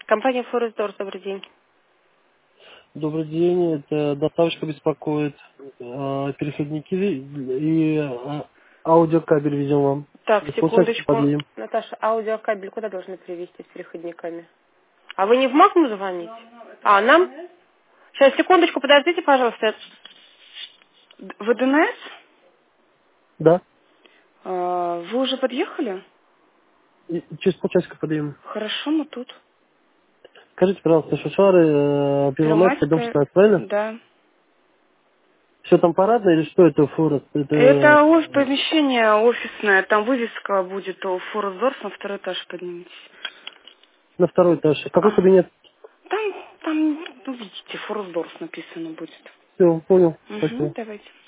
Компания Форестдор, добрый день. Добрый день, это доставочка беспокоит. Переходники и аудиокабель везем вам. Так, Без полчасика секундочку. подъедем. Наташа, аудиокабель куда должны привезти с переходниками? А вы не в МАК звоните? А, нам? Сейчас, секундочку, подождите, пожалуйста. В ДНС? Да? Вы уже подъехали? И через полчасика подъедем. Хорошо, мы тут. Скажите, пожалуйста, Шушары, Первомайская, дом Первомайская, 16, правильно? да. Все там парадно или что это Форест? Это Это помещение офисное, там вывеска будет у Форестдор, на второй этаж поднимитесь. на второй этаж. Какой Ага. кабинет? Там, ну, видите, Форестдор написано будет. Все, понял. Спасибо. Угу, давайте.